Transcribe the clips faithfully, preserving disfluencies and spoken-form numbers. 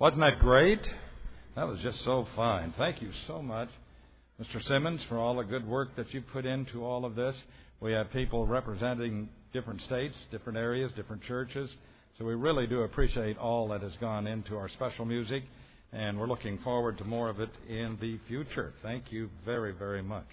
Wasn't that great? That was just so fine. Thank you so much, Mister Simmons, for all the good work that you put into all of this. We have people representing different states, different areas, different churches. So we really do appreciate all that has gone into our special music, and we're looking forward to more of it in the future. Thank you very, very much.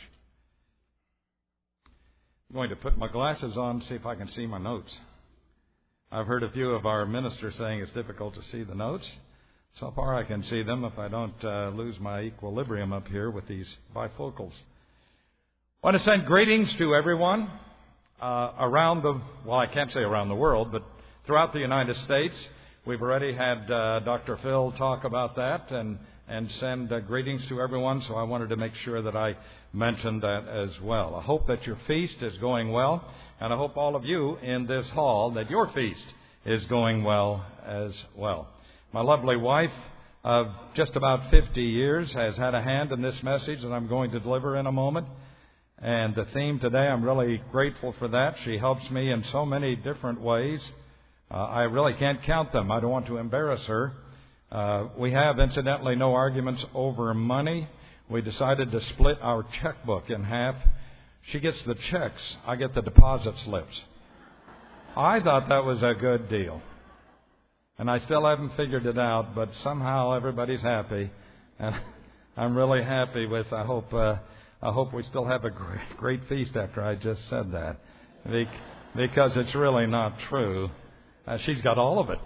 I'm going to put my glasses on and see if I can see my notes. I've heard a few of our ministers saying it's difficult to see the notes. So far I can see them if I don't uh, lose my equilibrium up here with these bifocals. I want to send greetings to everyone uh, around the, well, I can't say around the world, but throughout the United States. We've already had uh, Doctor Phil talk about that and, and send uh, greetings to everyone, so I wanted to make sure that I mentioned that as well. I hope that your feast is going well, and I hope all of you in this hall that your feast is going well as well. My lovely wife of just about fifty years has had a hand in this message that I'm going to deliver in a moment. And the theme today, I'm really grateful for that. She helps me in so many different ways. Uh, I really can't count them. I don't want to embarrass her. Uh, we have, incidentally, no arguments over money. We decided to split our checkbook in half. She gets the checks. I get the deposit slips. I thought that was a good deal. And I still haven't figured it out, but somehow everybody's happy. And I'm really happy with, I hope uh, I hope we still have a great, great feast after I just said that. Because it's really not true. Uh, she's got all of it.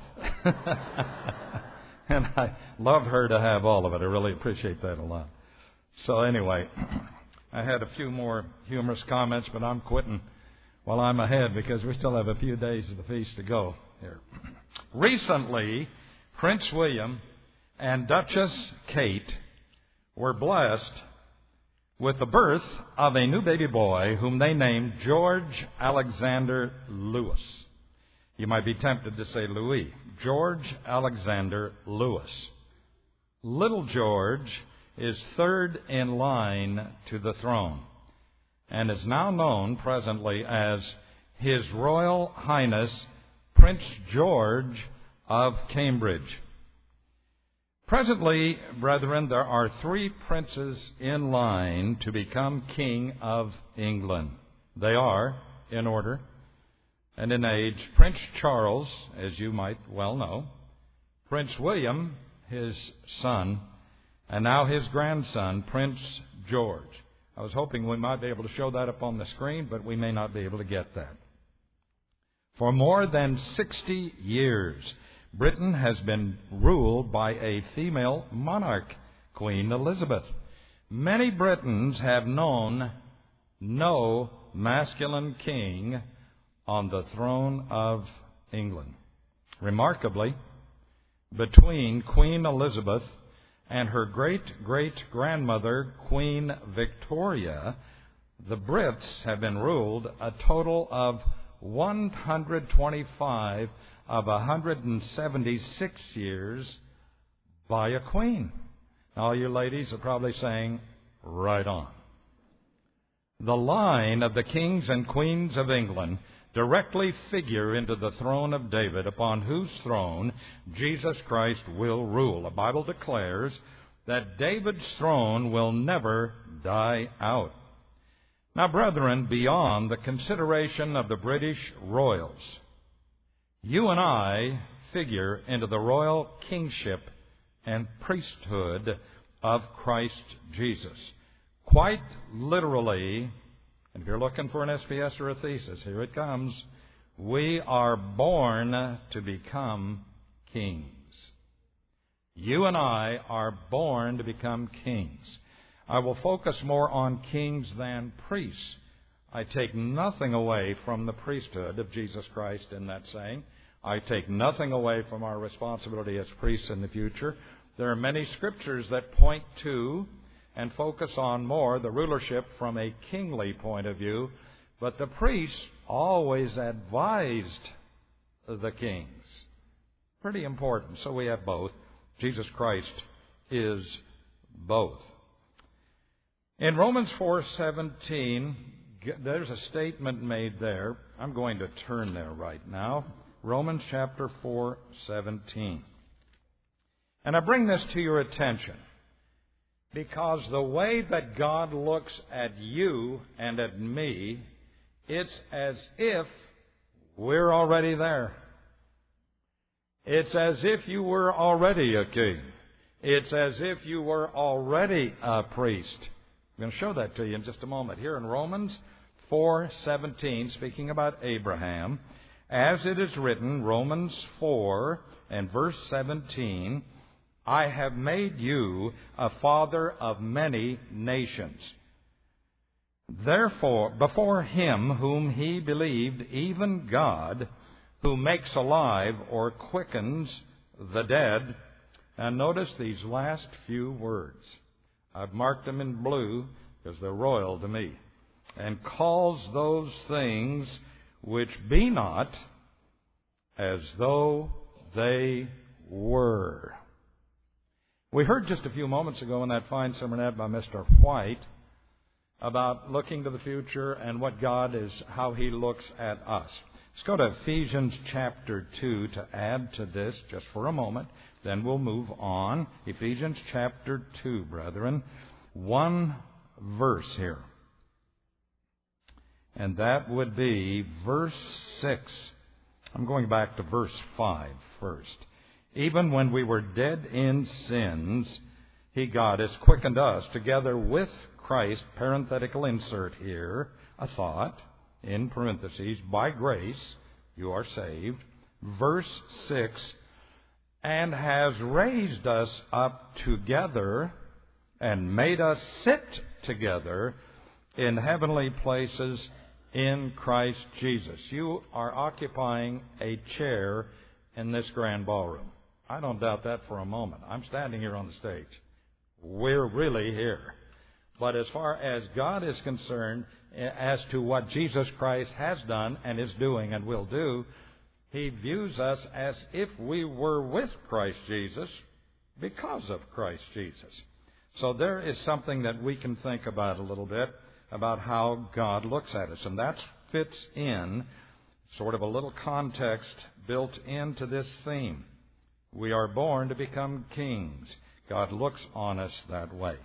And I love her to have all of it. I really appreciate that a lot. So anyway, I had a few more humorous comments, but I'm quitting while I'm ahead because we still have a few days of the feast to go here. Recently, Prince William and Duchess Kate were blessed with the birth of a new baby boy whom they named George Alexander Louis. You might be tempted to say Louis. George Alexander Louis. Little George is third in line to the throne and is now known presently as His Royal Highness Prince George of Cambridge. Presently, brethren, there are three princes in line to become King of England. They are, in order and in age, Prince Charles, as you might well know, Prince William, his son, and now his grandson, Prince George. I was hoping we might be able to show that up on the screen, but we may not be able to get that. For more than sixty years, Britain has been ruled by a female monarch, Queen Elizabeth. Many Britons have known no masculine king on the throne of England. Remarkably, between Queen Elizabeth and her great-great-grandmother, Queen Victoria, the Brits have been ruled a total of one hundred twenty-five of one hundred seventy-six years by a queen. All you ladies are probably saying, right on. The line of the kings and queens of England directly figure into the throne of David, upon whose throne Jesus Christ will rule. The Bible declares that David's throne will never die out. Now, brethren, beyond the consideration of the British royals, you and I figure into the royal kingship and priesthood of Christ Jesus. Quite literally, and if you're looking for an S P S or a thesis, here it comes. We are born to become kings. You and I are born to become kings. I will focus more on kings than priests. I take nothing away from the priesthood of Jesus Christ in that saying. I take nothing away from our responsibility as priests in the future. There are many scriptures that point to and focus on more the rulership from a kingly point of view, but the priests always advised the kings. Pretty important. So we have both. Jesus Christ is both. In Romans four seventeen, there's a statement made there. I'm going to turn there right now. Romans chapter four seventeen. And I bring this to your attention because the way that God looks at you and at me, it's as if we're already there. It's as if you were already a king. It's as if you were already a priest. I'm going to show that to you in just a moment. Here in Romans four seventeen, speaking about Abraham, as it is written, Romans four and verse seventeen, I have made you a father of many nations. Therefore, before him whom he believed, even God, who makes alive or quickens the dead. And notice these last few words. I've marked them in blue because they're royal to me. And calls those things which be not as though they were. We heard just a few moments ago in that fine sermonette by Mister White about looking to the future and what God is, how He looks at us. Let's go to Ephesians chapter two to add to this just for a moment. Then we'll move on. Ephesians chapter two, brethren. One verse here. And that would be verse six. I'm going back to verse five first. Even when we were dead in sins, He, God, has quickened us together with Christ, parenthetical insert here, a thought, in parentheses, by grace you are saved. Verse six, and has raised us up together and made us sit together in heavenly places in Christ Jesus. You are occupying a chair in this grand ballroom. I don't doubt that for a moment. I'm standing here on the stage. We're really here. But as far as God is concerned, as to what Jesus Christ has done and is doing and will do, He views us as if we were with Christ Jesus because of Christ Jesus. So there is something that we can think about a little bit about how God looks at us. And that fits in sort of a little context built into this theme. We are born to become kings. God looks on us that way.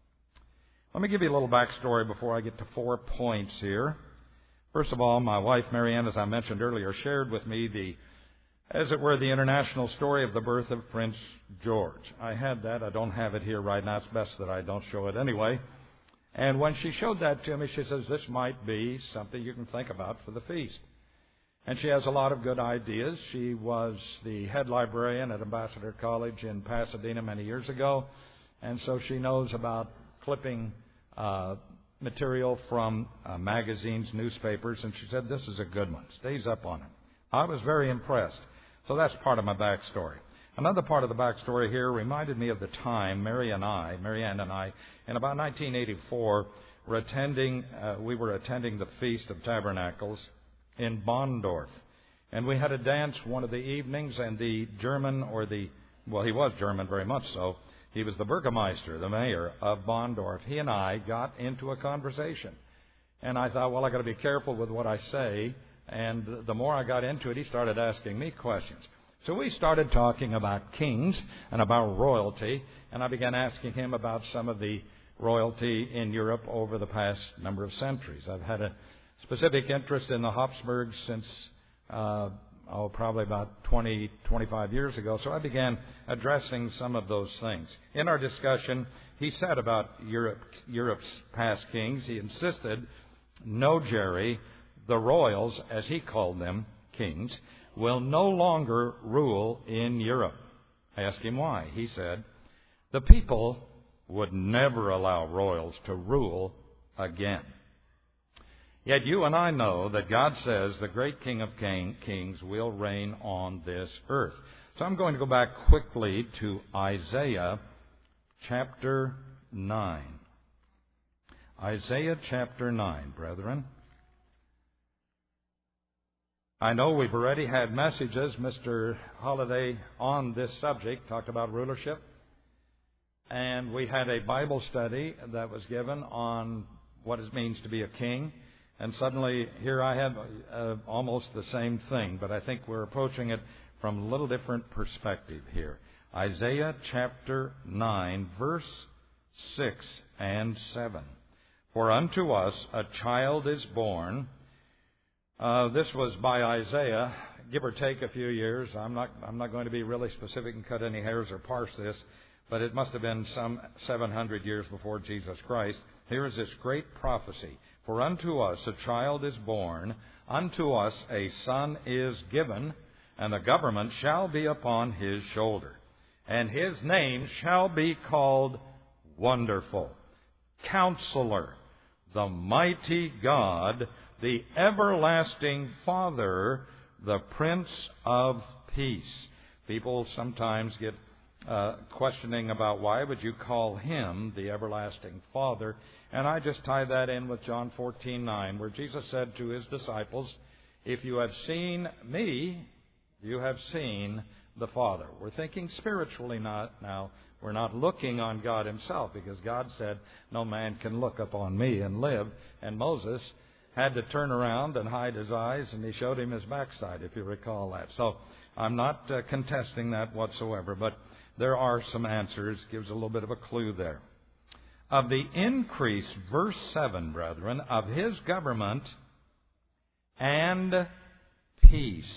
Let me give you a little backstory before I get to four points here. First of all, my wife, Marianne, as I mentioned earlier, shared with me the, as it were, the international story of the birth of Prince George. I had that. I don't have it here right now. It's best that I don't show it anyway. And when she showed that to me, she says, this might be something you can think about for the feast. And she has a lot of good ideas. She was the head librarian at Ambassador College in Pasadena many years ago. And so she knows about clipping uh, material from uh, magazines, newspapers. And she said, this is a good one. Stays up on it. I was very impressed. So that's part of my backstory. Another part of the backstory here reminded me of the time Mary and I, Marianne and I, in about nineteen eighty-four, were attending, uh, we were attending the Feast of Tabernacles in Bonndorf. And we had a dance one of the evenings, and the German, or the, well, he was German very much so. He was the Burgermeister, the mayor of Bonndorf. He and I got into a conversation. And I thought, well, I got to be careful with what I say. And the more I got into it, he started asking me questions. So we started talking about kings and about royalty. And I began asking him about some of the royalty in Europe over the past number of centuries. I've had a specific interest in the Habsburgs since, uh, oh, probably about twenty, twenty-five years ago. So I began addressing some of those things. In our discussion, he said about Europe, Europe's past kings, he insisted, no, Jerry, the royals, as he called them, kings, will no longer rule in Europe. I asked him why. He said, the people would never allow royals to rule again. Yet you and I know that God says the great King of king, Kings will reign on this earth. So I'm going to go back quickly to Isaiah chapter nine. Isaiah chapter nine, brethren. I know we've already had messages, Mister Holliday, on this subject, talked about rulership. And we had a Bible study that was given on what it means to be a king. And suddenly, here I have uh, almost the same thing, but I think we're approaching it from a little different perspective here. Isaiah chapter nine, verse six and seven. For unto us a child is born. Uh, this was by Isaiah, give or take a few years. I'm not, I'm not going to be really specific and cut any hairs or parse this, but it must have been some seven hundred years before Jesus Christ. Here is this great prophecy. For unto us a child is born, unto us a son is given, and the government shall be upon his shoulder. And his name shall be called Wonderful, Counselor, the Mighty God, the Everlasting Father, the Prince of Peace. People sometimes get uh, questioning about why would you call him the Everlasting Father. And I just tie that in with John fourteen nine, where Jesus said to his disciples, if you have seen me, you have seen the Father. We're thinking spiritually not now. We're not looking on God himself, because God said, no man can look upon me and live. And Moses had to turn around and hide his eyes, and he showed him his backside, if you recall that. So I'm not uh, contesting that whatsoever, but there are some answers. Gives a little bit of a clue there. Of the increase, verse seven, brethren, of his government and peace.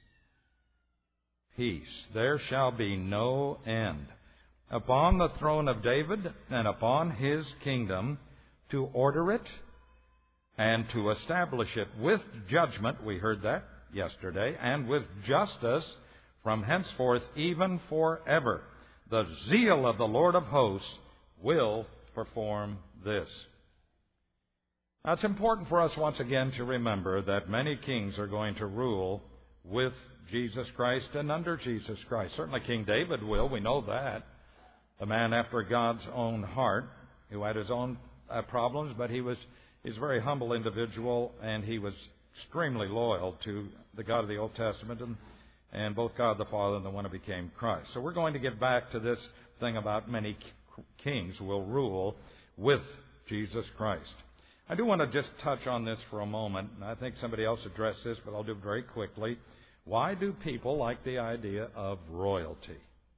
Peace. There shall be no end. Upon the throne of David and upon his kingdom, to order it and to establish it with judgment, we heard that yesterday, and with justice from henceforth even forever. The zeal of the Lord of hosts will perform this. Now, it's important for us once again to remember that many kings are going to rule with Jesus Christ and under Jesus Christ. Certainly King David will, we know that. The man after God's own heart, who had his own uh, problems, but he was he's a very humble individual, and he was extremely loyal to the God of the Old Testament, and, and both God the Father and the one who became Christ. So we're going to get back to this thing about many kings will rule with Jesus Christ. I do want to just touch on this for a moment, and I think somebody else addressed this, but I'll do it very quickly. Why do people like the idea of royalty?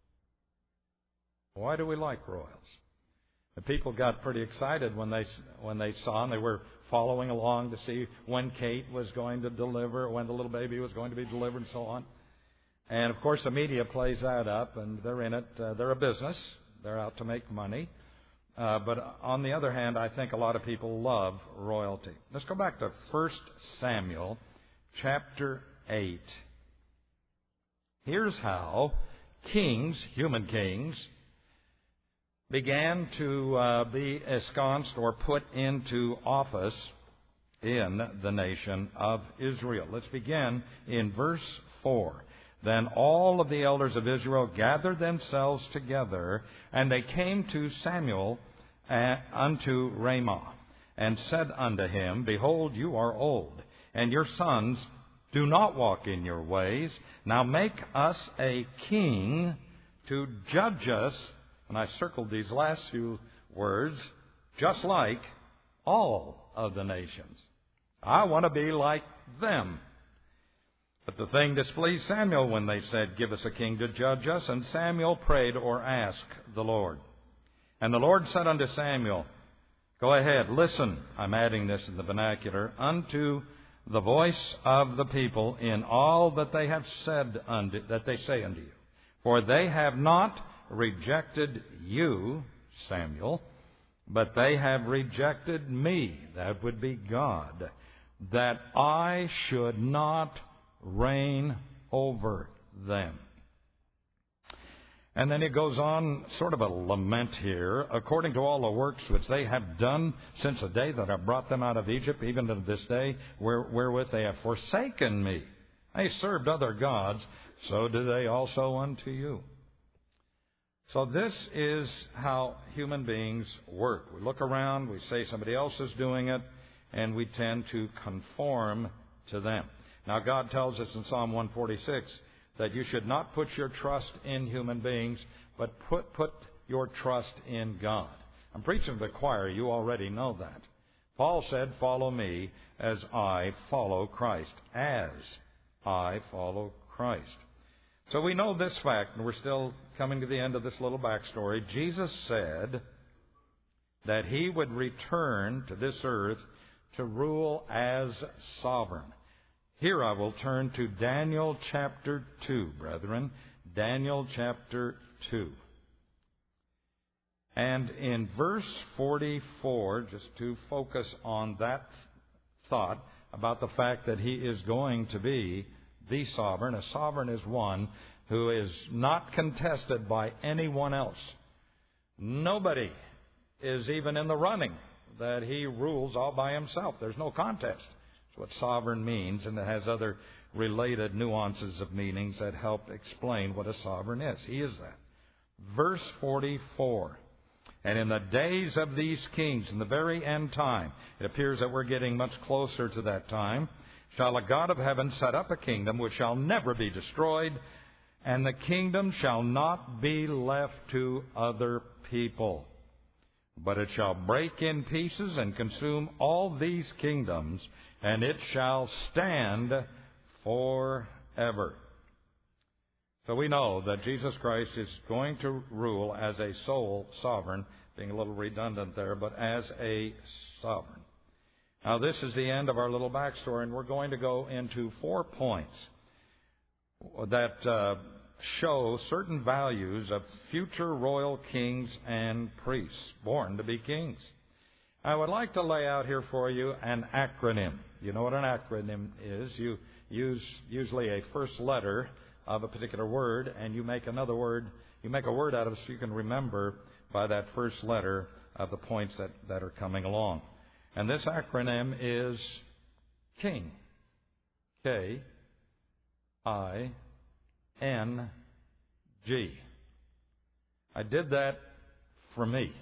Why do we like royals? The people got pretty excited when they when they saw, and they were following along to see when Kate was going to deliver, when the little baby was going to be delivered, and so on. And, of course, the media plays that up, and they're in it. Uh, they're a business. They're out to make money. Uh, but on the other hand, I think a lot of people love royalty. Let's go back to First Samuel chapter eight. Here's how kings, human kings, began to uh, be ensconced or put into office in the nation of Israel. Let's begin in verse four. Then all of the elders of Israel gathered themselves together, and they came to Samuel uh, unto Ramah, and said unto him, Behold, you are old, and your sons do not walk in your ways. Now make us a king to judge us. And I circled these last few words, just like all of the nations. I want to be like them. But the thing displeased Samuel when they said, Give us a king to judge us. And Samuel prayed or asked the Lord. And the Lord said unto Samuel, Go ahead, listen, I'm adding this in the vernacular, unto the voice of the people in all that they have said unto, that they say unto you. For they have not rejected you, Samuel, but they have rejected me, that would be God, that I should not reign over them. And then it goes on, sort of a lament here. According to all the works which they have done since the day that I brought them out of Egypt, even to this day, where, wherewith they have forsaken me. They served other gods, so do they also unto you. So this is how human beings work. We look around, we say somebody else is doing it, and we tend to conform to them. Now, God tells us in Psalm one forty-six that you should not put your trust in human beings, but put, put your trust in God. I'm preaching to the choir. You already know that. Paul said, Follow me as I follow Christ. As I follow Christ. So we know this fact, and we're still coming to the end of this little backstory, Jesus said that he would return to this earth to rule as sovereign. Here I will turn to Daniel chapter two, brethren. Daniel chapter two. And in verse forty-four, just to focus on that thought about the fact that he is going to be the sovereign. A sovereign is one who is not contested by anyone else. Nobody is even in the running that he rules all by himself. There's no contest. That's what sovereign means, and it has other related nuances of meanings that help explain what a sovereign is. He is that. Verse forty-four. And in the days of these kings, in the very end time, it appears that we're getting much closer to that time, shall a God of heaven set up a kingdom which shall never be destroyed, and the kingdom shall not be left to other people, but it shall break in pieces and consume all these kingdoms, and it shall stand forever. So we know that Jesus Christ is going to rule as a sole sovereign, being a little redundant there, but as a sovereign. Now this is the end of our little backstory, and we're going to go into four points that uh, show certain values of future royal kings and priests, born to be kings. I would like to lay out here for you an acronym. You know what an acronym is. You use usually a first letter of a particular word, and you make another word, you make a word out of it so you can remember by that first letter of the points that, that are coming along. And this acronym is King. K I N G. I did that for me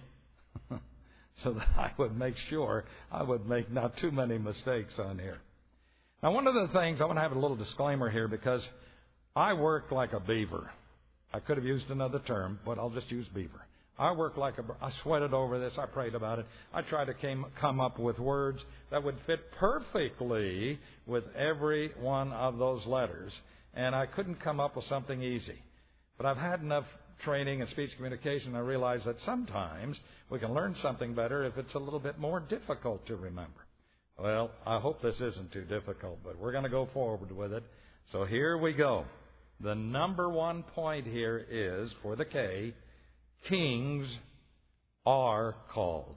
so that I would make sure I would make not too many mistakes on here. Now, one of the things, I want to have a little disclaimer here because I work like a beaver. I could have used another term, but I'll just use beaver. I work like a, I sweated over this. I prayed about it. I tried to came, come up with words that would fit perfectly with every one of those letters. And I couldn't come up with something easy. But I've had enough training in speech communication. I realize that sometimes we can learn something better if it's a little bit more difficult to remember. Well, I hope this isn't too difficult, but we're going to go forward with it. So here we go. The number one point here is, for the K, kings are called.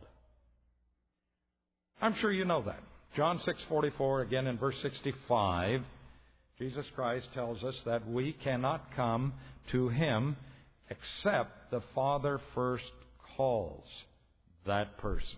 I'm sure you know that. John six forty-four, again in verse sixty-five, Jesus Christ tells us that we cannot come to Him except the Father first calls that person.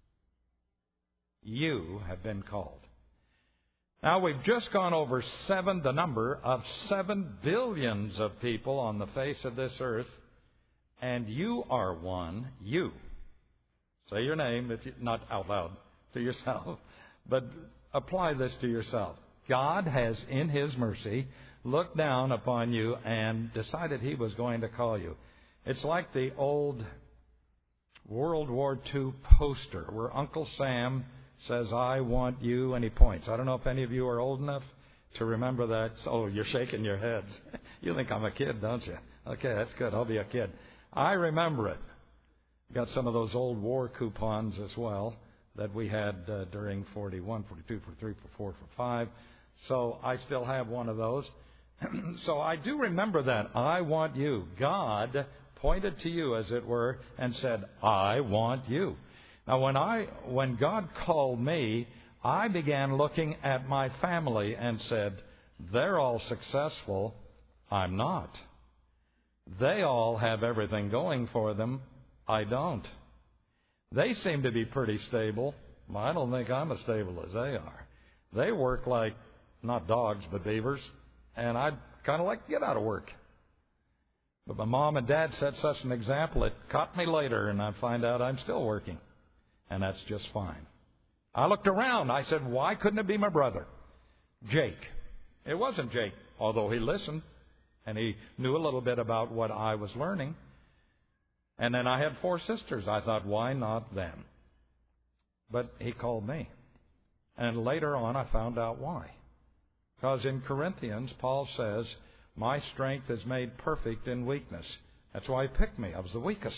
You have been called. Now, we've just gone over seven, the number of seven billions of people on the face of this earth, and you are one, you. Say your name, if you, not out loud to yourself, but apply this to yourself. God has, in His mercy, looked down upon you and decided He was going to call you. It's like the old World War Two poster where Uncle Sam says, I want you, and he points. I don't know if any of you are old enough to remember that. Oh, you're shaking your heads. You think I'm a kid, don't you? Okay, that's good. I'll be a kid. I remember it. Got some of those old war coupons as well that we had uh, during forty-one, forty-two, forty-three, forty-four, forty-five. So I still have one of those. So I do remember that. I want you. God pointed to you, as it were, and said, I want you. Now, when I, when God called me, I began looking at my family and said, they're all successful. I'm not. They all have everything going for them. I don't. They seem to be pretty stable. Well, I don't think I'm as stable as they are. They work like, not dogs, but beavers. And I'd kind of like to get out of work. But my mom and dad set such an example, it caught me later, and I find out I'm still working. And that's just fine. I looked around. I said, why couldn't it be my brother, Jake? It wasn't Jake, although he listened, and he knew a little bit about what I was learning. And then I had four sisters. I thought, why not them? But he called me. And later on, I found out why. Because in Corinthians, Paul says, my strength is made perfect in weakness. That's why he picked me. I was the weakest.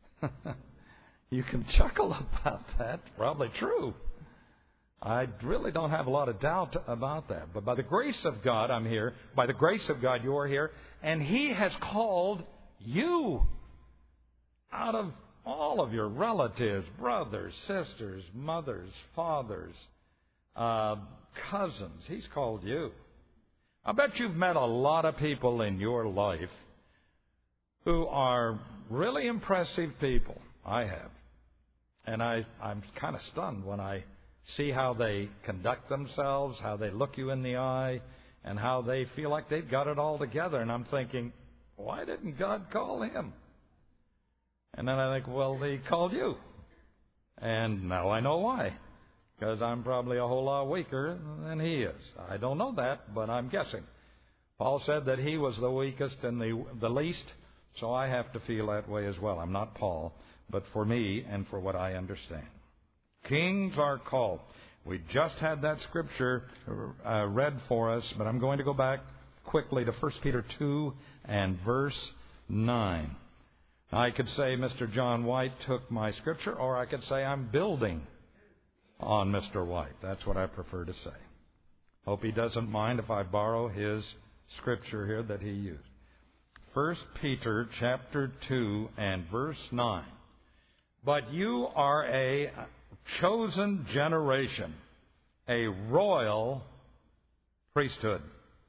You can chuckle about that. Probably true. I really don't have a lot of doubt about that. But by the grace of God, I'm here. By the grace of God, you're here. And He has called you out of all of your relatives, brothers, sisters, mothers, fathers, uh, cousins. He's called you. I bet you've met a lot of people in your life who are really impressive people. I have. And I, I'm kind of stunned when I see how they conduct themselves, how they look you in the eye, and how they feel like they've got it all together. And I'm thinking, why didn't God call him? And then I think, well, He called you. And now I know why. Because I'm probably a whole lot weaker than he is. I don't know that, but I'm guessing. Paul said that he was the weakest and the, the least, so I have to feel that way as well. I'm not Paul, but for me and for what I understand. Kings are called. We just had that scripture uh, read for us, but I'm going to go back quickly to First Peter two and verse nine. I could say Mister John White took my scripture, or I could say I'm building on Mister White. That's what I prefer to say. Hope he doesn't mind if I borrow his scripture here that he used. First Peter chapter two and verse nine. But you are a chosen generation, a royal priesthood,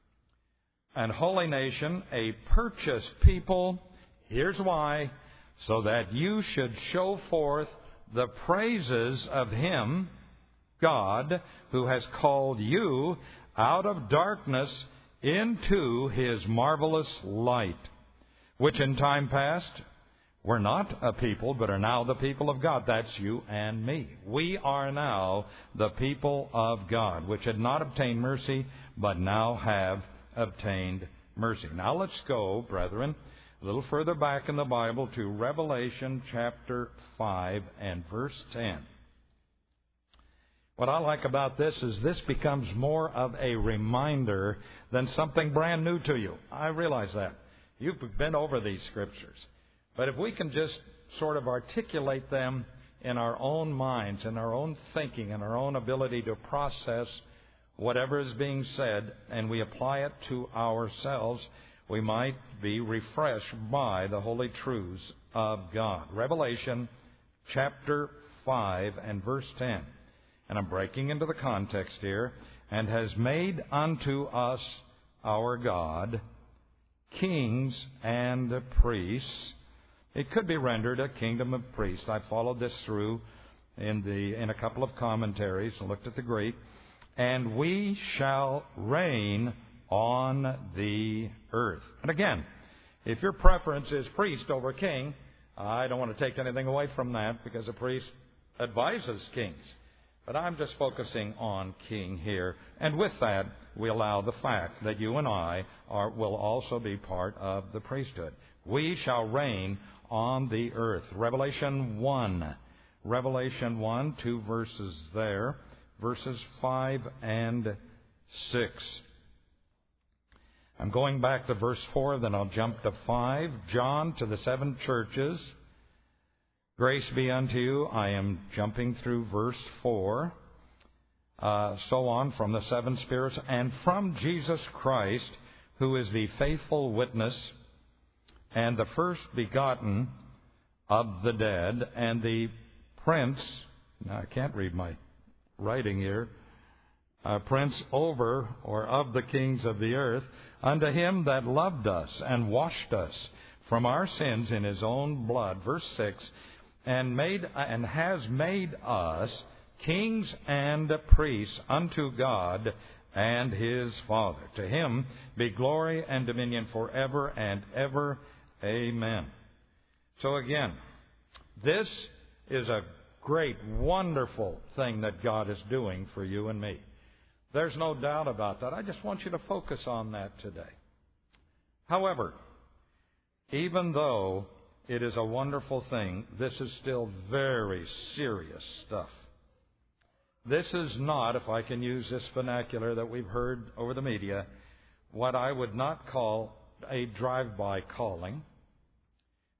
and holy nation, a purchased people. Here's why: so that you should show forth the praises of Him, God, who has called you out of darkness into His marvelous light, which in time past were not a people, but are now the people of God. That's you and me. We are now the people of God, which had not obtained mercy, but now have obtained mercy. Now let's go, brethren, a little further back in the Bible to Revelation chapter five and verse ten. What I like about this is this becomes more of a reminder than something brand new to you. I realize that. You've been over these scriptures. But if we can just sort of articulate them in our own minds, in our own thinking, in our own ability to process whatever is being said, and we apply it to ourselves, we might be refreshed by the holy truths of God. Revelation chapter five and verse ten. And I'm breaking into the context here. And has made unto us our God kings and priests. It could be rendered a kingdom of priests. I followed this through in the in a couple of commentaries and looked at the Greek. And we shall reign on the earth. And again, if your preference is priest over king, I don't want to take anything away from that, because a priest advises kings. But I'm just focusing on king here. And with that, we allow the fact that you and I are will also be part of the priesthood. We shall reign on the earth. Revelation one. Revelation one, two verses there. Verses five and six. I'm going back to verse four, then I'll jump to five. John, to the seven churches. Grace be unto you. I am jumping through verse four. Uh, so on, from the seven spirits, and from Jesus Christ, who is the faithful witness, and the first begotten of the dead, and the prince, now I can't read my writing here, uh, prince over or of the kings of the earth, unto him that loved us and washed us from our sins in his own blood. Verse six, and made and has made us kings and priests unto God and his Father. To him be glory and dominion forever and ever. Amen. So again, this is a great, wonderful thing that God is doing for you and me. There's no doubt about that. I just want you to focus on that today. However, even though it is a wonderful thing, this is still very serious stuff. This is not, if I can use this vernacular that we've heard over the media, what I would not call a drive-by calling.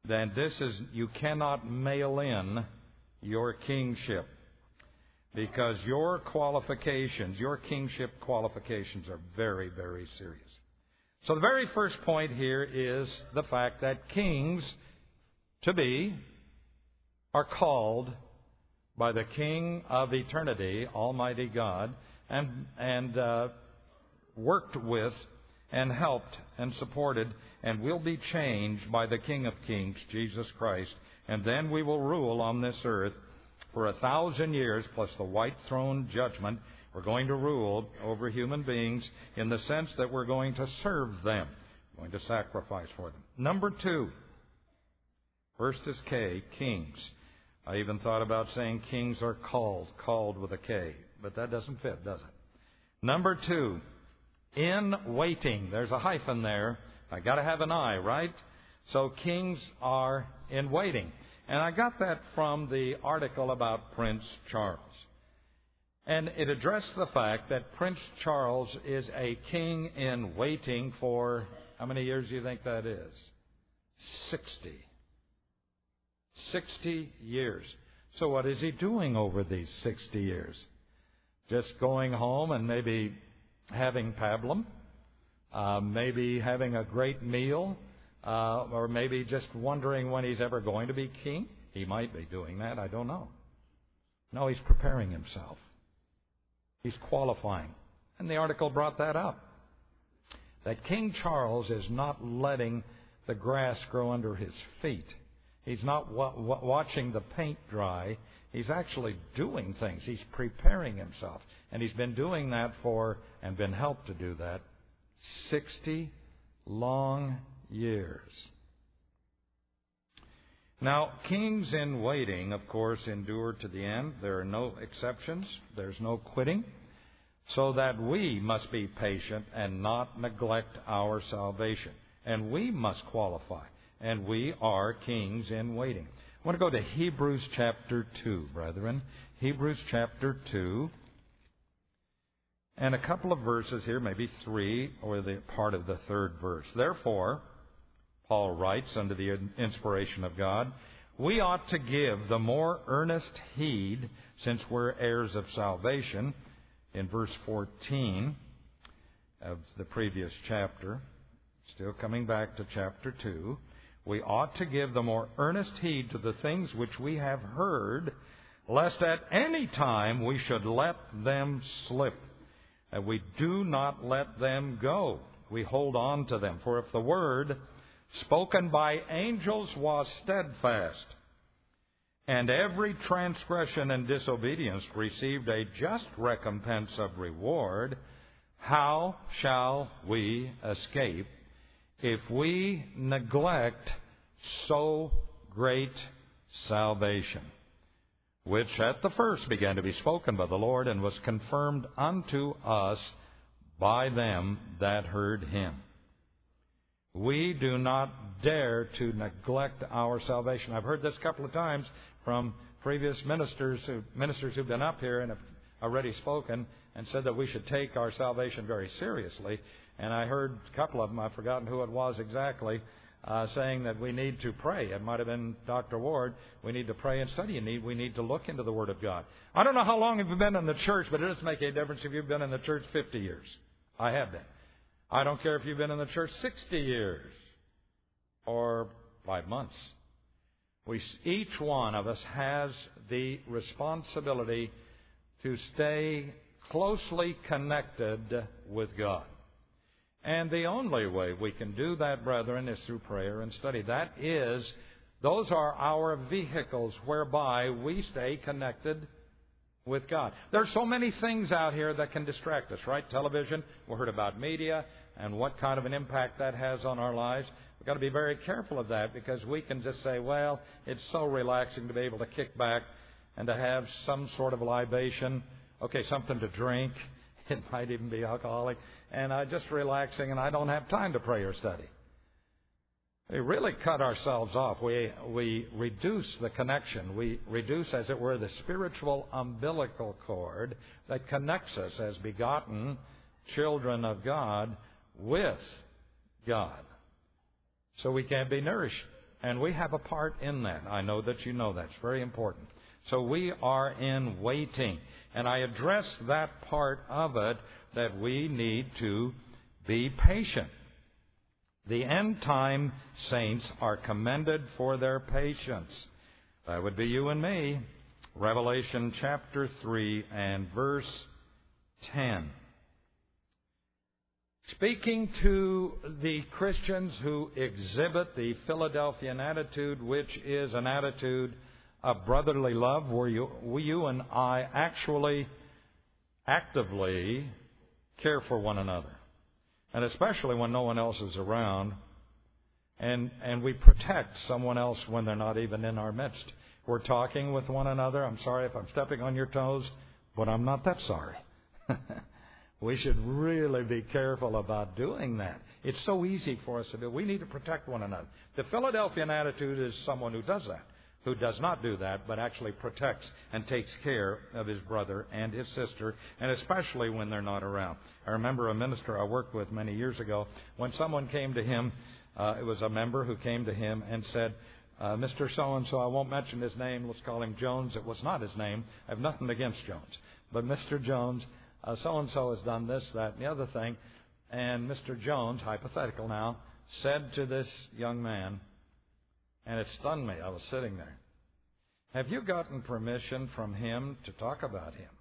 then this is, you cannot mail in your kingship, because your qualifications, your kingship qualifications are very, very serious. So the very first point here is the fact that kings to be are called by the King of eternity, Almighty God, and, and uh, worked with and helped and supported and will be changed by the King of Kings, Jesus Christ. And then we will rule on this earth for a thousand years, plus the white throne judgment. We're going to rule over human beings in the sense that we're going to serve them, we're going to sacrifice for them. Number two, first is K, kings. I even thought about saying kings are called, called with a K, but that doesn't fit, does it? Number two, in waiting. There's a hyphen there. I got to have an I, right? So kings are in waiting. And I got that from the article about Prince Charles. And it addressed the fact that Prince Charles is a king in waiting for, how many years do you think that is? Sixty. Sixty years. So what is he doing over these sixty years? Just going home and maybe having pablum, uh, maybe having a great meal, uh, or maybe just wondering when he's ever going to be king? He might be doing that, I don't know. No, he's preparing himself. He's qualifying. And the article brought that up. That King Charles is not letting the grass grow under his feet. He's not wa- wa- watching the paint dry. He's actually doing things. He's preparing himself. And he's been doing that for, and been helped to do that, sixty long years. Now, kings in waiting, of course, endure to the end. There are no exceptions. There's no quitting. So that we must be patient and not neglect our salvation. And we must qualify. And we are kings in waiting. I want to go to Hebrews chapter two, brethren. Hebrews chapter two. And a couple of verses here, maybe three, or the part of the third verse. Therefore, Paul writes under the inspiration of God, we ought to give the more earnest heed, since we're heirs of salvation, in verse fourteen of the previous chapter, still coming back to chapter two, we ought to give the more earnest heed to the things which we have heard, lest at any time we should let them slip. And we do not let them go. We hold on to them. For if the word spoken by angels was steadfast, and every transgression and disobedience received a just recompense of reward, how shall we escape if we neglect so great salvation, which at the first began to be spoken by the Lord, and was confirmed unto us by them that heard him? We do not dare to neglect our salvation. I've heard this a couple of times from previous ministers who, ministers who've been up here and have already spoken and said that we should take our salvation very seriously. And I heard a couple of them, I've forgotten who it was exactly, uh, saying that we need to pray. It might have been Doctor Ward. We need to pray and study. Need, we need to look into the Word of God. I don't know how long you've been in the church, but it doesn't make any difference if you've been in the church fifty years. I have been. I don't care if you've been in the church sixty years or five months. We, each one of us has the responsibility to stay closely connected with God. And the only way we can do that, brethren, is through prayer and study. That is, those are our vehicles whereby we stay connected with God. There are so many things out here that can distract us, right? Television, we heard about media and what kind of an impact that has on our lives. We've got to be very careful of that, because we can just say, well, it's so relaxing to be able to kick back and to have some sort of libation, okay, something to drink. It might even be alcoholic. And uh, just relaxing, and I don't have time to pray or study. We really cut ourselves off. We, we reduce the connection. We reduce, as it were, the spiritual umbilical cord that connects us as begotten children of God with God. So we can't be nourished And we have a part in that. I know that you know that's very important. So we are in waiting. And I address that part of it, that we need to be patient. The end-time saints are commended for their patience. That would be you and me. Revelation chapter three and verse ten. Speaking to the Christians who exhibit the Philadelphian attitude, which is an attitude of brotherly love, where you, we, you and I actually actively care for one another. And especially when no one else is around. And, and we protect someone else when they're not even in our midst. We're talking with one another. I'm sorry if I'm stepping on your toes, but I'm not that sorry. We should really be careful about doing that. It's so easy for us to do. We need to protect one another. The Philadelphian attitude is someone who does that, who does not do that, but actually protects and takes care of his brother and his sister, and especially when they're not around. I remember a minister I worked with many years ago, when someone came to him, uh, it was a member who came to him and said, uh, Mister So-and-so, I won't mention his name, let's call him Jones. It was not his name. I have nothing against Jones. But Mister Jones, uh, so-and-so has done this, that, and the other thing. And Mister Jones, hypothetical now, said to this young man, and it stunned me. I was sitting there. Have you gotten permission from him to talk about him?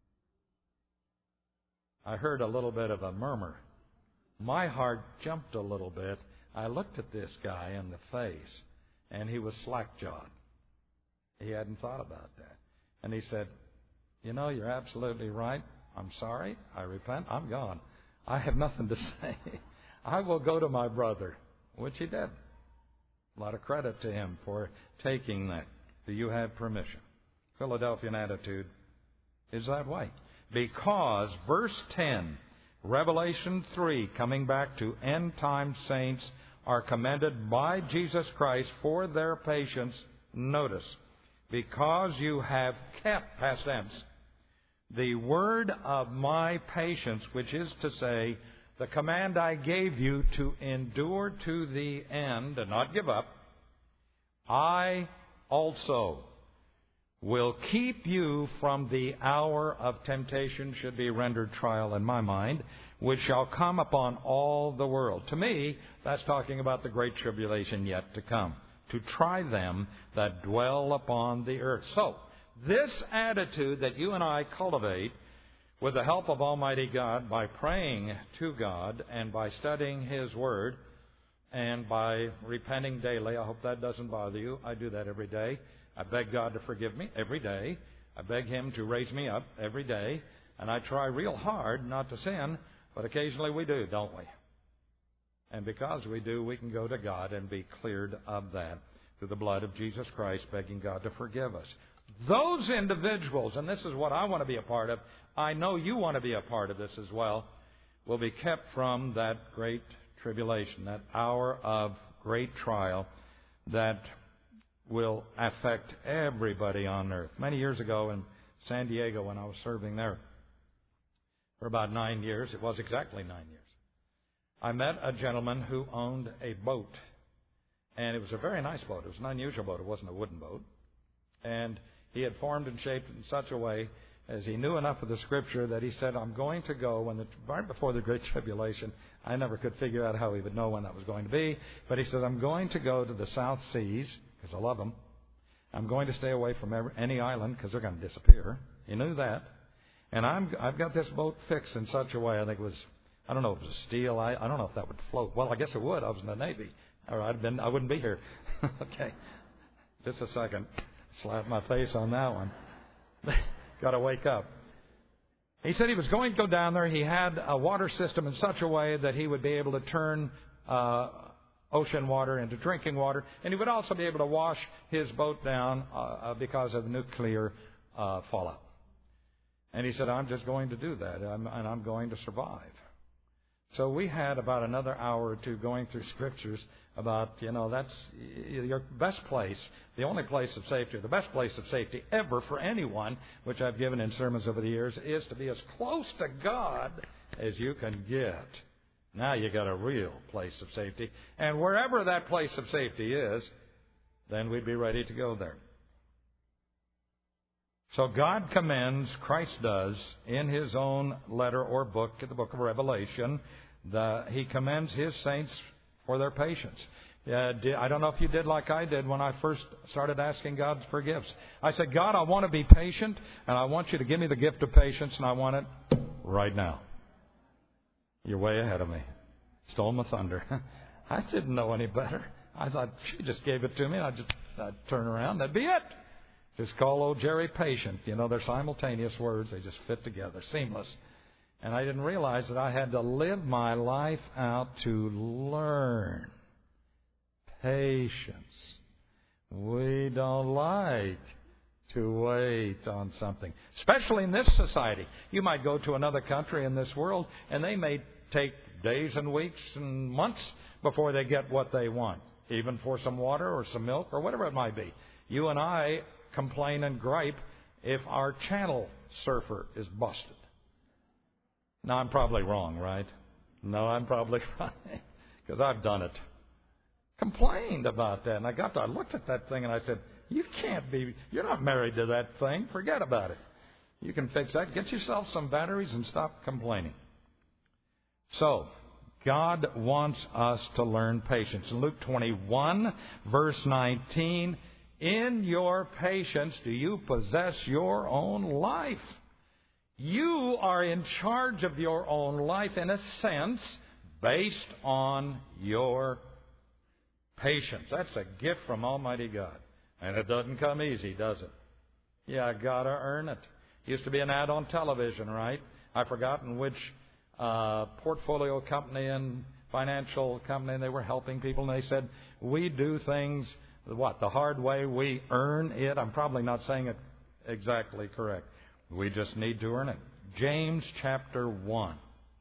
I heard a little bit of a murmur. My heart jumped a little bit. I looked at this guy in the face, and he was slack-jawed. He hadn't thought about that. And he said, you know, you're absolutely right. I'm sorry. I repent. I'm gone. I have nothing to say. I will go to my brother, which he did. A lot of credit to him for taking that. Do you have permission? Philadelphian attitude is that way. Because, verse ten, Revelation three, coming back to end-time saints, are commended by Jesus Christ for their patience. Notice, because you have kept, past tense, the word of my patience, which is to say, the command I gave you to endure to the end and not give up, I also will keep you from the hour of temptation, should be rendered trial in my mind, which shall come upon all the world. To me, that's talking about the great tribulation yet to come, to try them that dwell upon the earth. So, this attitude that you and I cultivate with the help of Almighty God, by praying to God and by studying His Word and by repenting daily. I hope that doesn't bother you. I do that every day. I beg God to forgive me every day. I beg Him to raise me up every day. And I try real hard not to sin, but occasionally we do, don't we? And because we do, we can go to God and be cleared of that through the blood of Jesus Christ, begging God to forgive us. Those individuals, and this is what I want to be a part of, I know you want to be a part of this as well, will be kept from that great tribulation, that hour of great trial that will affect everybody on earth. Many years ago in San Diego, when I was serving there for about nine years, it was exactly nine years, I met a gentleman who owned a boat. And it was a very nice boat. It was an unusual boat. It wasn't a wooden boat. And he had formed and shaped it in such a way as he knew enough of the Scripture that he said, I'm going to go, when the, right before the Great Tribulation, I never could figure out how he would know when that was going to be, but he says, I'm going to go to the South Seas, because I love them. I'm going to stay away from every, any island, because they're going to disappear. He knew that. And I'm, I've got this boat fixed in such a way, I think it was, I don't know if it was steel, I, I don't know if that would float. Well, I guess it would. I was in the Navy. Or I'd been, I wouldn't be here. Okay. Just a second. Slap my face on that one. Got to wake up. He said he was going to go down there. He had a water system in such a way that he would be able to turn uh, ocean water into drinking water. And he would also be able to wash his boat down uh, uh, because of nuclear uh, fallout. And he said, I'm just going to do that, I'm, and I'm going to survive. So we had about another hour or two going through Scriptures about, you know, that's your best place, the only place of safety, the best place of safety ever for anyone, which I've given in sermons over the years, is to be as close to God as you can get. Now you got a real place of safety. And wherever that place of safety is, then we'd be ready to go there. So God commends, Christ does, in His own letter or book, the book of Revelation, the, He commends His saints for their patience. Uh, I don't know if you did like I did when I first started asking God for gifts. I said, God, I want to be patient, and I want you to give me the gift of patience, and I want it right now. You're way ahead of me. Stole my thunder. I didn't know any better. I thought, she just gave it to me, and I'd just I'd turn around. That'd be it. Just call old Jerry patient. You know, they're simultaneous words. They just fit together, seamless. And I didn't realize that I had to live my life out to learn patience. We don't like to wait on something, especially in this society. You might go to another country in this world, and they may take days and weeks and months before they get what they want, even for some water or some milk or whatever it might be. You and I complain and gripe if our channel surfer is busted. Now, I'm probably wrong, right? No, I'm probably right, because I've done it. Complained about that, and I got to, I looked at that thing and I said, you can't be, you're not married to that thing. Forget about it. You can fix that. Get yourself some batteries and stop complaining. So, God wants us to learn patience. In Luke twenty-one, verse nineteen, in your patience do you possess your own life. You are in charge of your own life in a sense based on your patience. That's a gift from Almighty God. And it doesn't come easy, does it? Yeah, gotta earn it. Used to be an ad on television, right? I've forgotten which uh, portfolio company and financial company, they were helping people, and they said, we do things, what, the hard way, we earn it. I'm probably not saying it exactly correct. We just need to earn it. James chapter one.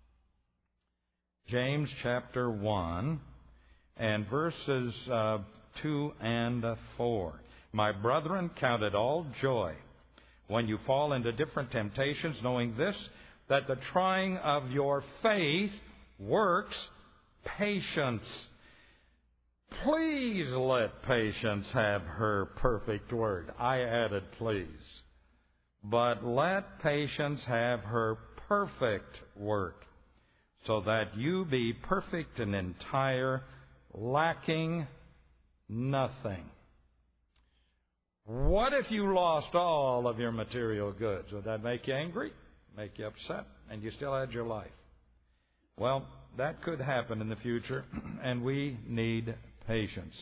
James chapter one and verses uh, two and four. My brethren, count it all joy when you fall into different temptations, knowing this, that the trying of your faith works patience. Please let patience have her perfect word. I added please. But let patience have her perfect work, so that you be perfect and entire, lacking nothing. What if you lost all of your material goods? Would that make you angry? Make you upset? And you still had your life? Well, that could happen in the future, and we need patience.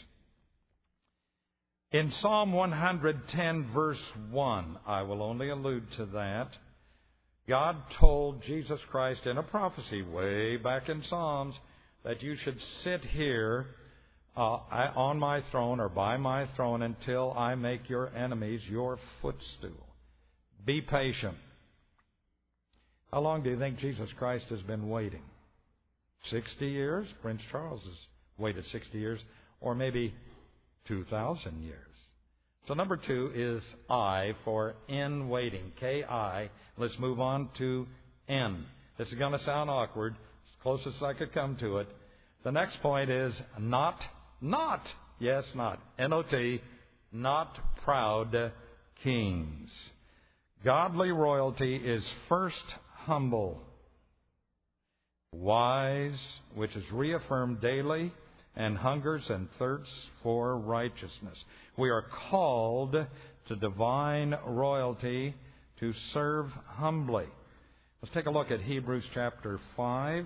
In Psalm one ten, verse one, I will only allude to that, God told Jesus Christ in a prophecy way back in Psalms that you should sit here uh, on my throne or by my throne until I make your enemies your footstool. Be patient. How long do you think Jesus Christ has been waiting? Sixty years? Prince Charles has waited sixty years, or maybe two thousand years. So number two is I for in waiting. K I. Let's move on to N. This is going to sound awkward. It's the closest I could come to it. The next point is not, not, yes, not, N O T, not proud kings. Godly royalty is first humble, wise, which is reaffirmed daily, and hungers and thirsts for righteousness. We are called to divine royalty to serve humbly. Let's take a look at Hebrews chapter five.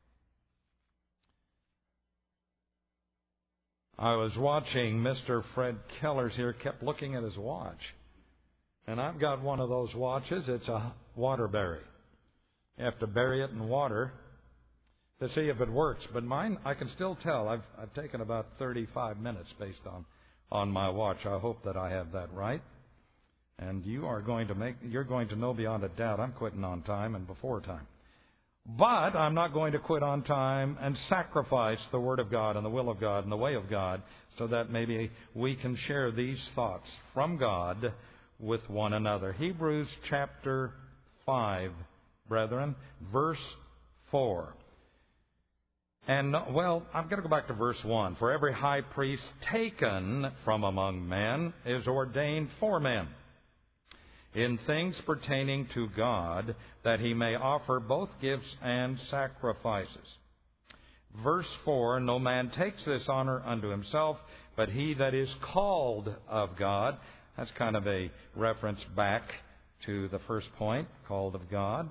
I was watching Mister Fred Kellers here, kept looking at his watch. And I've got one of those watches. It's a Waterbury. You have to bury it in water to see if it works. But mine, I can still tell. I've, I've taken about thirty-five minutes based on, on my watch. I hope that I have that right. And you are going to make, you're going to know beyond a doubt I'm quitting on time and before time. But I'm not going to quit on time and sacrifice the Word of God and the will of God and the way of God so that maybe we can share these thoughts from God with one another. Hebrews chapter five, brethren, verse four. And, well, I'm going to go back to verse one. For every high priest taken from among men is ordained for men, in things pertaining to God, that he may offer both gifts and sacrifices. Verse four, no man takes this honor unto himself, but he that is called of God. That's kind of a reference back to the first point, called of God.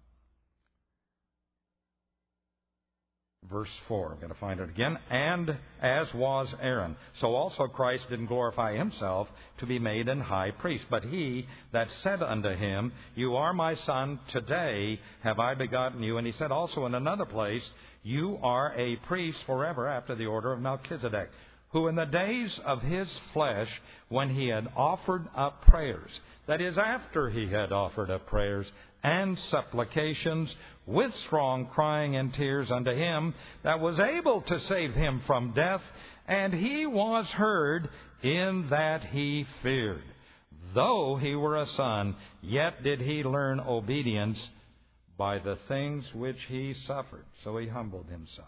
Verse four, I'm going to find it again. And as was Aaron, so also Christ didn't glorify himself to be made an high priest. But he that said unto him, You are my son, today have I begotten you. And he said also in another place, You are a priest forever after the order of Melchizedek, who in the days of his flesh, when he had offered up prayers, that is, after he had offered up prayers and supplications, with strong crying and tears unto him that was able to save him from death, and he was heard in that he feared. Though he were a son, yet did he learn obedience by the things which he suffered. So he humbled himself.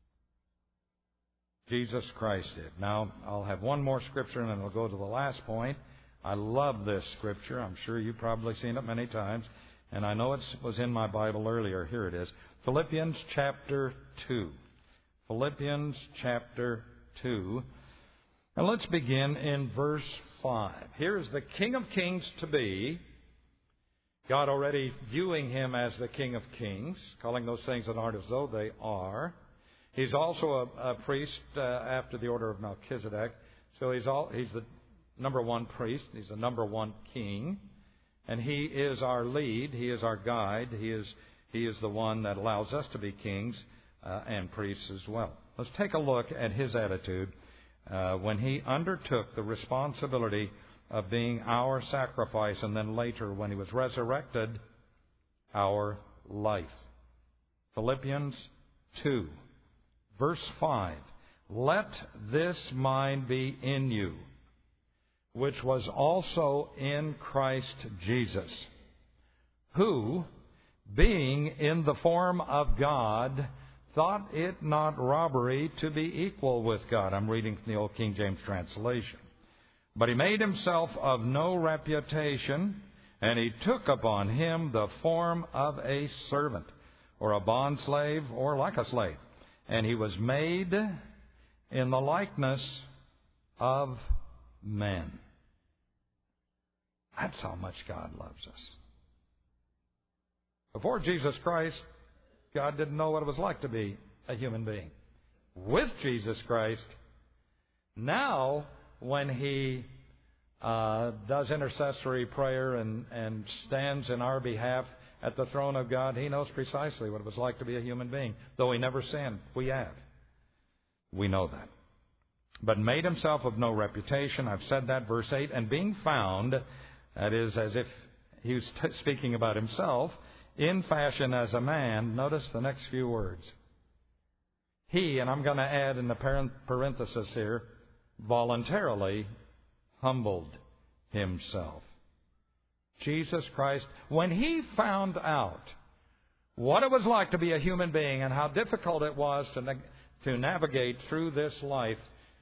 Jesus Christ did. Now, I'll have one more scripture and then we'll go to the last point. I love this scripture. I'm sure you've probably seen it many times. And I know it was in my Bible earlier. Here it is. Philippians chapter two. Philippians chapter two. And let's begin in verse five. Here is the King of Kings to be. God already viewing him as the King of Kings, calling those things that aren't as though they are. He's also a, a priest uh, after the order of Melchizedek. So he's all, he's the number one priest. He's the number one king. And he is our lead. He is our guide. He is, he is the one that allows us to be kings uh, and priests as well. Let's take a look at his attitude uh, when he undertook the responsibility of being our sacrifice, and then later when he was resurrected, our life. Philippians two, verse five. Let this mind be in you, which was also in Christ Jesus, who, being in the form of God, thought it not robbery to be equal with God. I'm reading from the Old King James translation. But he made himself of no reputation, and he took upon him the form of a servant, or a bondslave, or like a slave. And he was made in the likeness of men. That's how much God loves us. Before Jesus Christ, God didn't know what it was like to be a human being. With Jesus Christ, now when he uh, does intercessory prayer and, and stands in our behalf at the throne of God, he knows precisely what it was like to be a human being. Though he never sinned, we have. We know that. But made himself of no reputation. I've said that, verse eight. And being found, that is as if he was t- speaking about himself, in fashion as a man. Notice the next few words. He, and I'm going to add in the parenthesis here, voluntarily humbled himself. Jesus Christ, when he found out what it was like to be a human being and how difficult it was to, na- to navigate through this life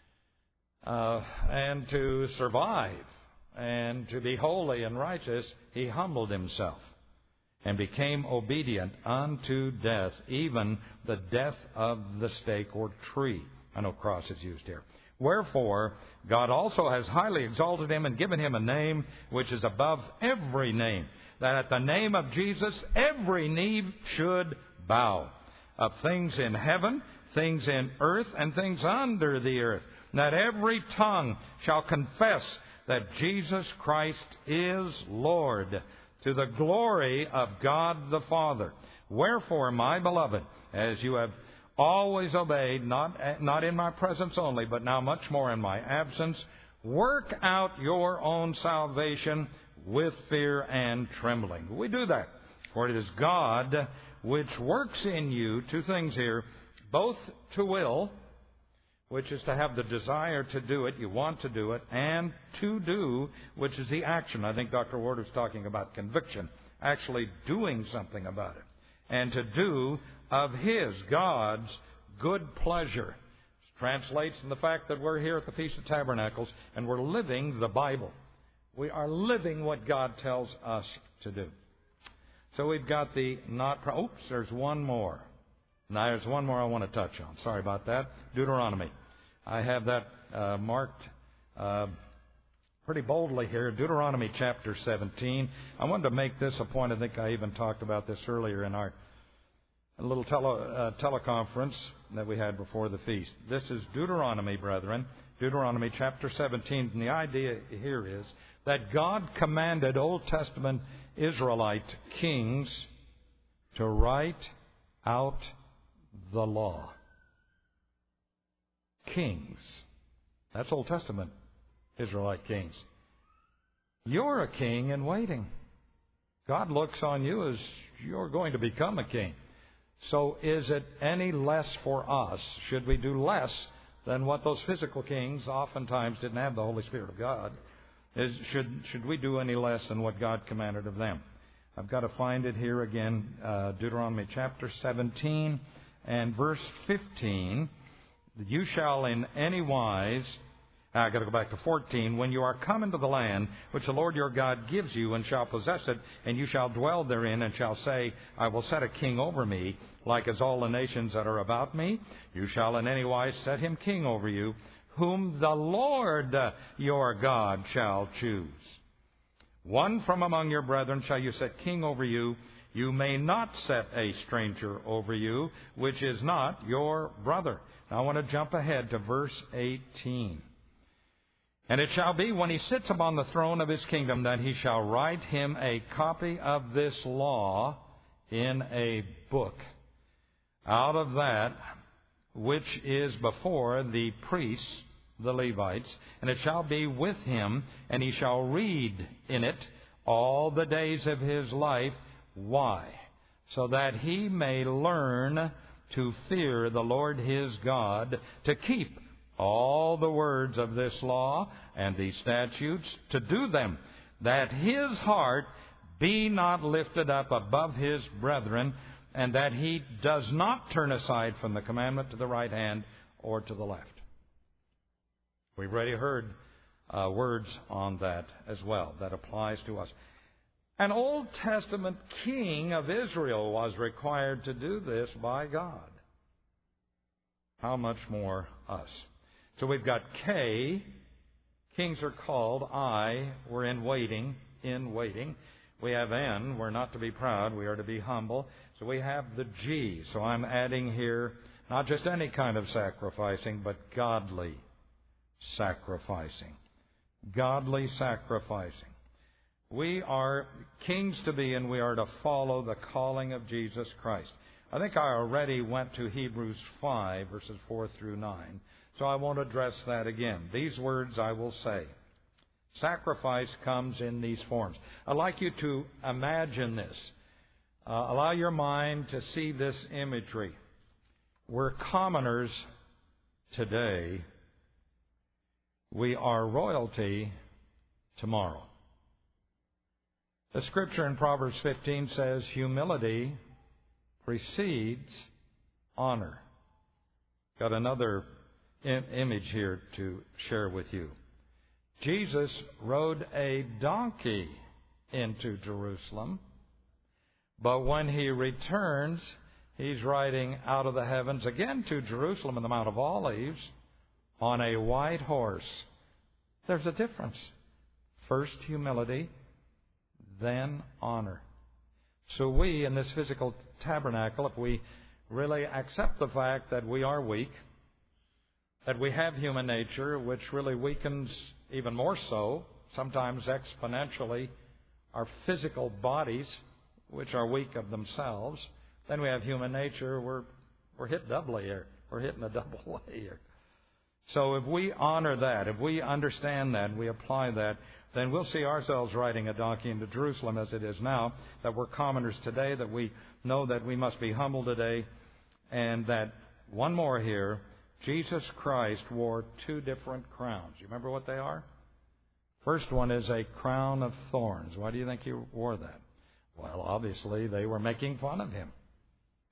uh, and to survive and to be holy and righteous, he humbled himself and became obedient unto death, even the death of the stake or tree. I know cross is used here. Wherefore, God also has highly exalted him and given him a name which is above every name, that at the name of Jesus every knee should bow, of things in heaven, things in earth, and things under the earth, that every tongue shall confess that Jesus Christ is Lord, to the glory of God the Father. Wherefore, my beloved, as you have always obeyed, not, not in my presence only, but now much more in my absence, work out your own salvation with fear and trembling. We do that, for it is God which works in you, two things here, both to will, which is to have the desire to do it, you want to do it, and to do, which is the action. I think Doctor Ward was talking about conviction, actually doing something about it. And to do of His, God's, good pleasure. It translates in the fact that we're here at the Feast of Tabernacles and we're living the Bible. We are living what God tells us to do. So we've got the not... Pro- Oops, there's one more. Now, there's one more I want to touch on. Sorry about that. Deuteronomy. I have that uh, marked uh, pretty boldly here. Deuteronomy chapter seventeen. I wanted to make this a point. I think I even talked about this earlier in our little tele, uh, teleconference that we had before the feast. This is Deuteronomy, brethren. Deuteronomy chapter seventeen. And the idea here is that God commanded Old Testament Israelite kings to write out the law. Kings. That's Old Testament Israelite kings. You're a king in waiting. God looks on you as you're going to become a king. So is it any less for us? Should we do less than what those physical kings oftentimes didn't have the Holy Spirit of God? Is, should, should we do any less than what God commanded of them? I've got to find it here again, uh, Deuteronomy chapter seventeen and verse fifteen. You shall in any wise, I've got to go back to fourteen, when you are come into the land which the Lord your God gives you and shall possess it, and you shall dwell therein and shall say, I will set a king over me, like as all the nations that are about me. You shall in any wise set him king over you, whom the Lord your God shall choose. One from among your brethren shall you set king over you. You may not set a stranger over you, which is not your brother. Now I want to jump ahead to verse eighteen. And it shall be when he sits upon the throne of his kingdom that he shall write him a copy of this law in a book. Out of that which is before the priests, the Levites, and it shall be with him, and he shall read in it all the days of his life. Why? So that he may learn to fear the Lord his God, to keep all the words of this law and these statutes, to do them, that his heart be not lifted up above his brethren, and that he does not turn aside from the commandment to the right hand or to the left. We've already heard uh, words on that as well. That applies to us. An Old Testament king of Israel was required to do this by God. How much more us? So we've got K, kings are called. I, we're in waiting, in waiting. We have N, we're not to be proud, we are to be humble. So we have the G. So I'm adding here not just any kind of sacrificing, but godly sacrificing. Godly sacrificing. We are kings to be, and we are to follow the calling of Jesus Christ. I think I already went to Hebrews five, verses four through nine, so I won't address that again. These words I will say. Sacrifice comes in these forms. I'd like you to imagine this. Uh, allow your mind to see this imagery. We're commoners today. We are royalty tomorrow. The scripture in Proverbs fifteen says, humility precedes honor. Got another im- image here to share with you. Jesus rode a donkey into Jerusalem, but when he returns, he's riding out of the heavens again to Jerusalem in the Mount of Olives on a white horse. There's a difference. First humility, then honor. So we, in this physical tabernacle, if we really accept the fact that we are weak, that we have human nature, which really weakens even more so, sometimes exponentially, our physical bodies, which are weak of themselves, then we have human nature, we're, we're hit doubly here. We're hitting a double way here. So if we honor that, if we understand that, we apply that, then we'll see ourselves riding a donkey into Jerusalem as it is now, that we're commoners today, that we know that we must be humble today, and that, one more here, Jesus Christ wore two different crowns. You remember what they are? First one is a crown of thorns. Why do you think he wore that? Well, obviously, they were making fun of him.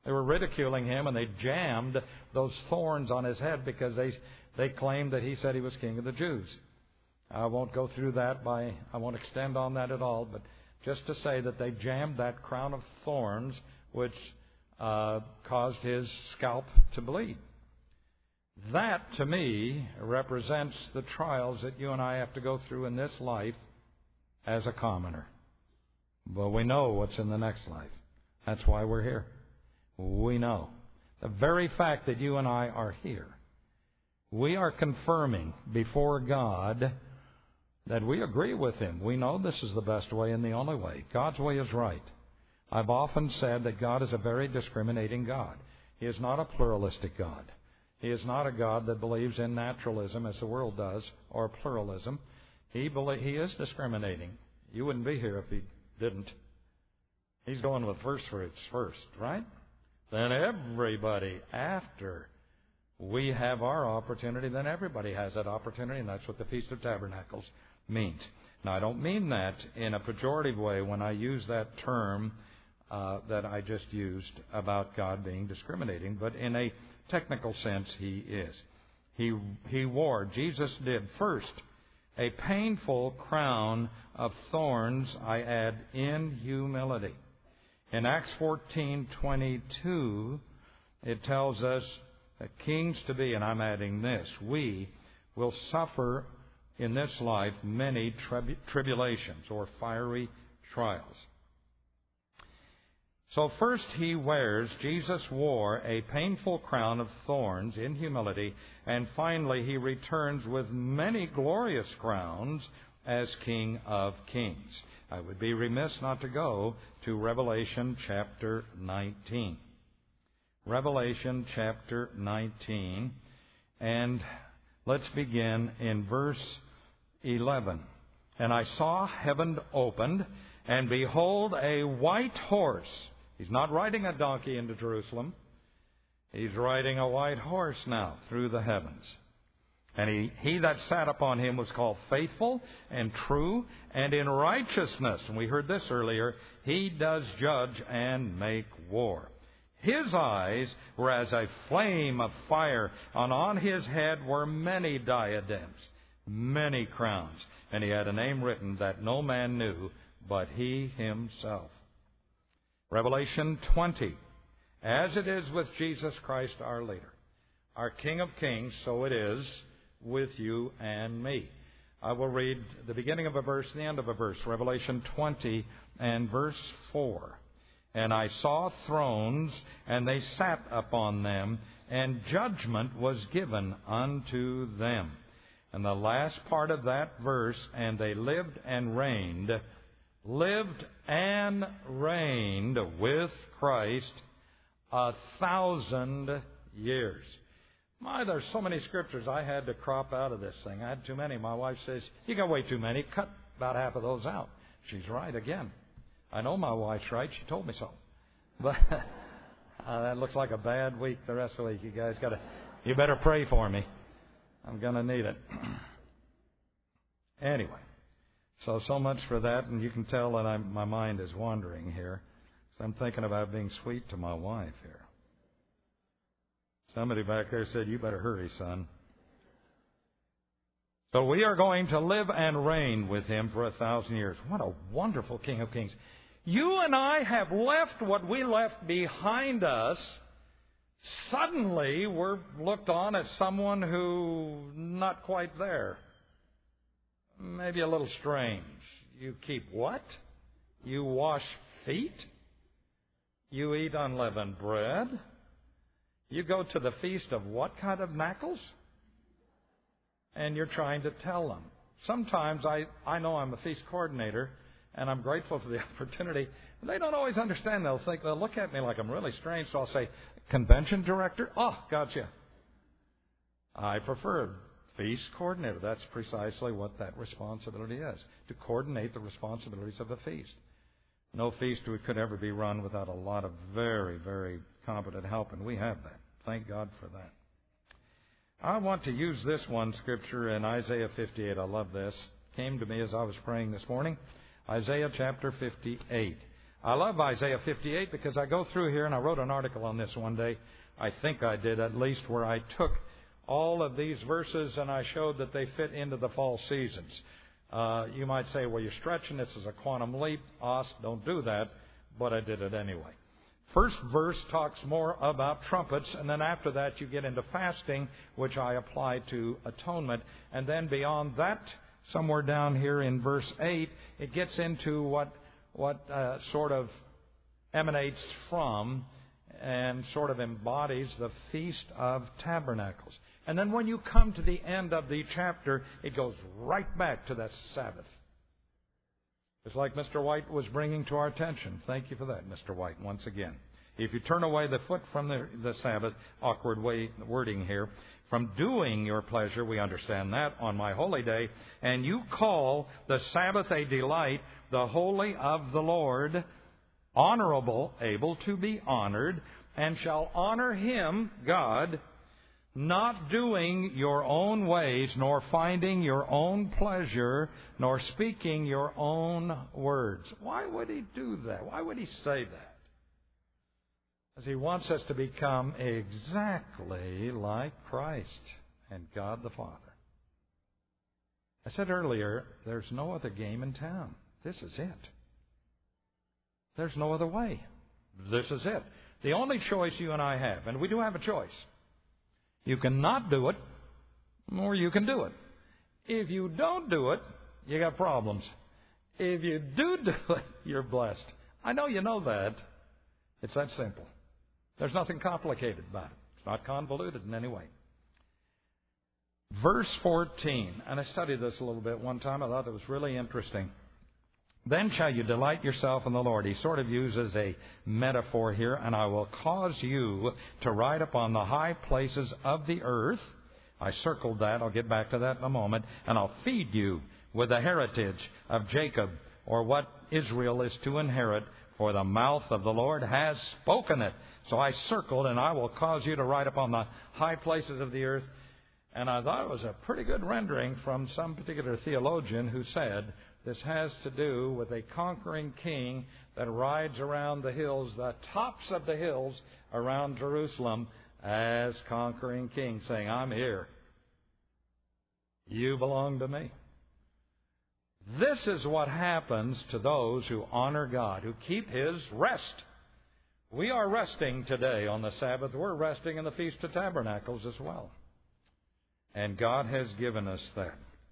They were ridiculing him, and they jammed those thorns on his head because they they claimed that he said he was king of the Jews. I won't go through that by, I won't extend on that at all, but just to say that they jammed that crown of thorns, which uh, caused his scalp to bleed. That, to me, represents the trials that you and I have to go through in this life as a commoner. But we know what's in the next life. That's why we're here. We know. The very fact that you and I are here, we are confirming before God that we agree with Him. We know this is the best way and the only way. God's way is right. I've often said that God is a very discriminating God. He is not a pluralistic God. He is not a God that believes in naturalism as the world does, or pluralism. He belie- He is discriminating. You wouldn't be here if He didn't. He's going with first fruits first, right? Then everybody after we have our opportunity, then everybody has that opportunity, and that's what the Feast of Tabernacles means. Now, I don't mean that in a pejorative way when I use that term uh, that I just used about God being discriminating, but in a technical sense, He is. He, he wore, Jesus did first, a painful crown of thorns, I add, in humility. In Acts fourteen twenty-two, it tells us that kings to be, and I'm adding this, we will suffer in this life many tribu- tribulations or fiery trials. So first he wears, Jesus wore a painful crown of thorns in humility, and finally he returns with many glorious crowns as King of Kings. I would be remiss not to go to Revelation chapter nineteen. Revelation chapter nineteen, and let's begin in verse eleven. And I saw heaven opened, and behold, a white horse. He's not riding a donkey into Jerusalem. He's riding a white horse now through the heavens. And he, he that sat upon him was called Faithful and True, and in righteousness, and we heard this earlier, he does judge and make war. His eyes were as a flame of fire, and on his head were many diadems, many crowns. And he had a name written that no man knew but he himself. Revelation twenty. As it is with Jesus Christ our leader, our King of Kings, so it is with you and me. I will read the beginning of a verse and the end of a verse. Revelation twenty and verse four. And I saw thrones, and they sat upon them, and judgment was given unto them. And the last part of that verse, and they lived and reigned, lived and reigned with Christ a thousand years. My, there's so many scriptures I had to crop out of this thing. I had too many. My wife says, you got way too many. Cut about half of those out. She's right again. I know my wife's right. She told me so. But uh, that looks like a bad week the rest of the week. You guys got to, you better pray for me. I'm going to need it. Anyway, so, so much for that. And you can tell that I'm, my mind is wandering here. So I'm thinking about being sweet to my wife here. Somebody back there said, you better hurry, son. So we are going to live and reign with him for a thousand years. What a wonderful King of Kings. You and I have left what we left behind us. Suddenly we're looked on as someone who not quite there. Maybe a little strange. You keep what? You wash feet? You eat unleavened bread? You go to the feast of what kind of knuckles? And you're trying to tell them. Sometimes I, I know I'm a feast coordinator, and I'm grateful for the opportunity. They don't always understand. They'll think, they'll look at me like I'm really strange. So I'll say, convention director? Oh, gotcha. I prefer feast coordinator. That's precisely what that responsibility is, to coordinate the responsibilities of a feast. No feast could ever be run without a lot of very, very competent help, and we have that. Thank God for that. I want to use this one scripture in Isaiah fifty-eight. I love this. It came to me as I was praying this morning. Isaiah chapter fifty-eight. I love Isaiah fifty-eight because I go through here, and I wrote an article on this one day. I think I did at least, where I took all of these verses and I showed that they fit into the fall seasons. Uh, you might say, well, you're stretching. This is a quantum leap. Os, don't do that. But I did it anyway. First verse talks more about trumpets, and then after that you get into fasting, which I apply to atonement. And then beyond that, somewhere down here in verse eight, it gets into what what uh, sort of emanates from and sort of embodies the Feast of Tabernacles. And then when you come to the end of the chapter, it goes right back to that Sabbath. It's like Mister White was bringing to our attention. Thank you for that, Mister White, once again. If you turn away the foot from the, the Sabbath, awkward way wording here, from doing your pleasure, we understand that, on my holy day, and you call the Sabbath a delight, the holy of the Lord, honorable, able to be honored, and shall honor him, God, not doing your own ways, nor finding your own pleasure, nor speaking your own words. Why would he do that? Why would he say that? Because he wants us to become exactly like Christ and God the Father. I said earlier, there's no other game in town. This is it. There's no other way. This is it. The only choice you and I have, and we do have a choice. You can not do it, or you can do it. If you don't do it, you got problems. If you do do it, you're blessed. I know you know that. It's that simple. There's nothing complicated about it. It's not convoluted in any way. Verse fourteen, and I studied this a little bit one time. I thought it was really interesting. Then shall you delight yourself in the Lord. He sort of uses a metaphor here. And I will cause you to ride upon the high places of the earth. I circled that. I'll get back to that in a moment. And I'll feed you with the heritage of Jacob, or what Israel is to inherit. For the mouth of the Lord has spoken it. So I circled, and I will cause you to ride upon the high places of the earth. And I thought it was a pretty good rendering from some particular theologian who said, this has to do with a conquering king that rides around the hills, the tops of the hills around Jerusalem as conquering king, saying, I'm here. You belong to me. This is what happens to those who honor God, who keep His rest. We are resting today on the Sabbath. We're resting in the Feast of Tabernacles as well. And God has given us that.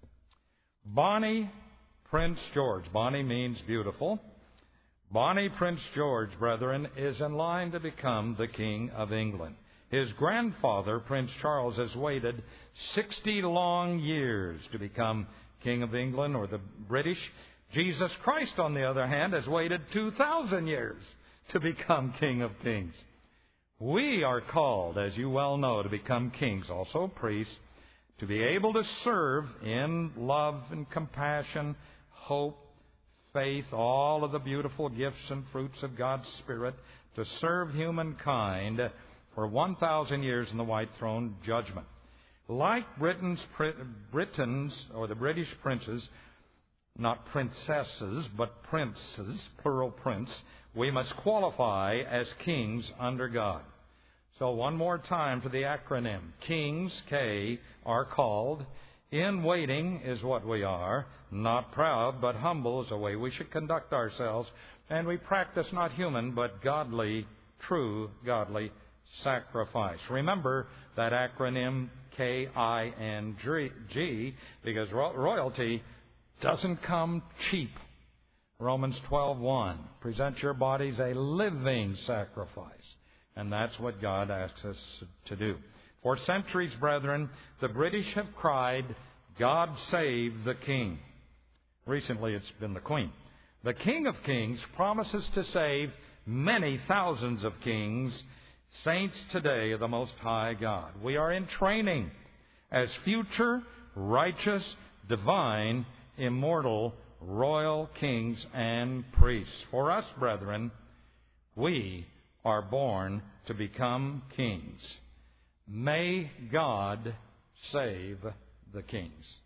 Bonnie Prince George. Bonnie means beautiful. Bonnie Prince George, brethren, is in line to become the King of England. His grandfather, Prince Charles, has waited sixty long years to become King of England, or the British. Jesus Christ, on the other hand, has waited two thousand years to become King of Kings. We are called, as you well know, to become kings, also priests, to be able to serve in love and compassion, hope, faith, all of the beautiful gifts and fruits of God's Spirit, to serve humankind for one thousand years in the white throne judgment. Like Britain's, Britons, or the British princes, not princesses, but princes, plural prince, we must qualify as kings under God. So one more time for the acronym. Kings, K, are called. In waiting is what we are. Not proud, but humble is the way we should conduct ourselves. And we practice not human, but godly, true godly sacrifice. Remember that acronym K I N G, because royalty doesn't come cheap. Romans twelve one. Present your bodies a living sacrifice. And that's what God asks us to do. For centuries, brethren, the British have cried, God save the King. Recently, it's been the Queen. The King of Kings promises to save many thousands of kings, saints today of the Most High God. We are in training as future, righteous, divine, immortal, royal kings and priests. For us, brethren, we are born to become kings. May God save the kings.